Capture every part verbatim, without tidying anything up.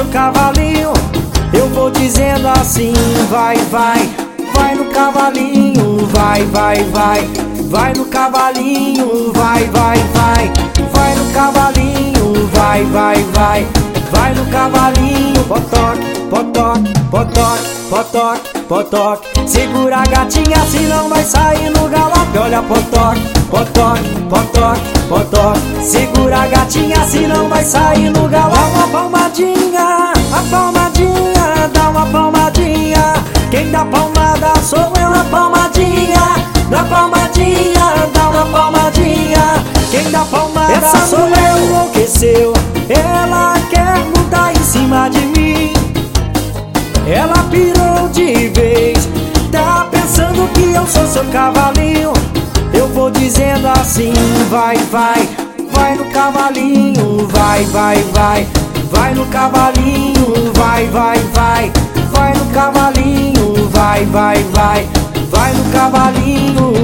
seu cavalinho. Eu vou dizendo assim, vai, vai, vai no cavalinho, vai, vai, vai, vai no cavalinho, vai, vai, vai, vai no cavalinho, vai, vai, vai, vai no cavalinho. Potoque, potoque, potoque, potoque, potoque. Segura a gatinha, senão vai sair no galope. Olha, potoque, potoque, potoque, potoque. Segura a gatinha, senão vai sair no galope. Dá uma palmadinha, a palmadinha, dá uma palmadinha. Quem dá palmada sou eu, na palmadinha, na palmadinha, dá uma palmadinha. Quem dá palmada essa sou eu. Enlouqueceu, ela quer mudar em cima de mim. Ela pirou de vez, tá pensando que eu sou seu cavalinho. Eu vou dizendo assim, vai, vai, vai no cavalinho, vai, vai, vai, vai no cavalinho, vai, vai, vai, vai no cavalinho, vai, vai, vai, vai no cavalinho.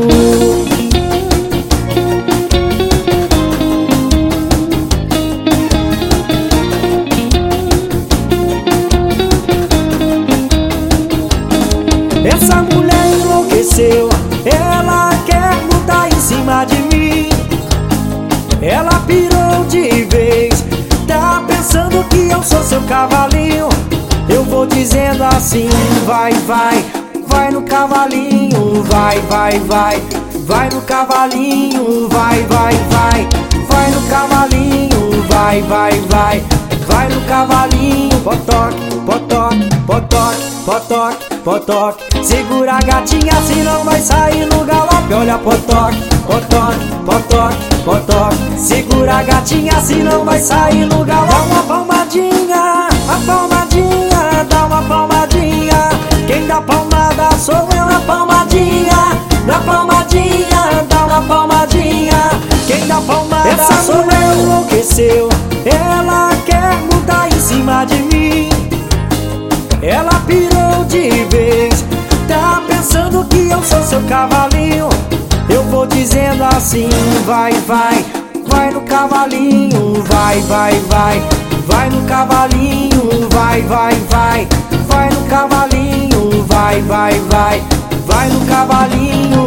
Essa mulher enlouqueceu, ela quer mudar em cima de mim. Ela pirou de vez, tá pensando que eu sou seu cavalinho. Eu vou dizendo assim, vai, vai, vai no cavalinho, vai, vai, vai, vai no cavalinho, vai, vai, vai, vai no cavalinho, vai, vai, vai, vai no cavalinho. Potoque, potoque, potoque, potoque, potoque. Segura a gatinha, senão vai sair no galope. Olha, potoque, potoque, potoque, potoque. Segura a gatinha, senão vai sair no galope. Dá uma palmadinha, a palmadinha, dá uma palmadinha. Quem dá palmada sou eu, na palmadinha, na palmadinha, dá uma palmadinha. Quem dá palmada essa sou eu. Enlouqueceu, ela quer mudar em cima de mim. Ela pirou de vez, tá pensando que eu sou seu cavalinho. Eu vou dizendo assim, vai, vai, vai no cavalinho, vai, vai, vai, vai no cavalinho, vai, vai, vai, vai no cavalinho, vai, vai, vai, vai no cavalinho.